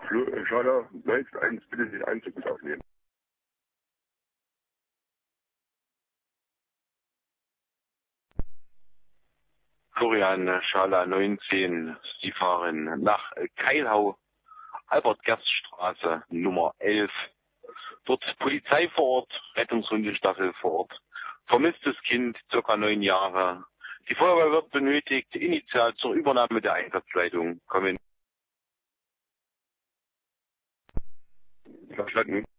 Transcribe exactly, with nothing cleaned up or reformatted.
Flo- Schala neunzig eins, bitte den Einzug mit aufnehmen. Florian Schala neunzehn, Sie fahren nach Keilhau, Albert-Gerst-Straße Nummer elf. Dort Polizei vor Ort, Rettungshundestaffel vor Ort. Vermisstes Kind, circa neun Jahre. Die Feuerwehr wird benötigt, initial zur Übernahme der Einsatzleitung kommen. Verstanden.